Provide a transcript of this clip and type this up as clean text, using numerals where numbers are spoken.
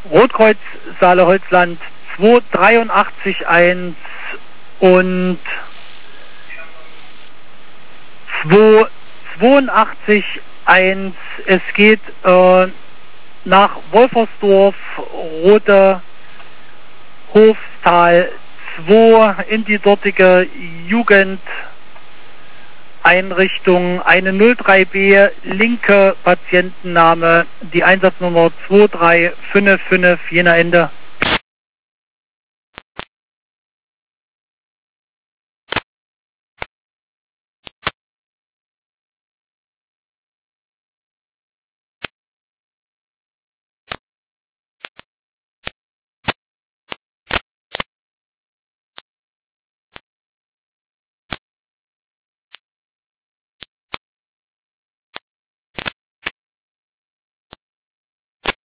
Rotkreuz Saale-Holzland 283-1 und 282-1. Es geht nach Wolfersdorf, Rote Hofstal 2 in die dortige Jugendeinrichtung. Eine 03B linke Patientenname, die Einsatznummer 2355, jener Ende.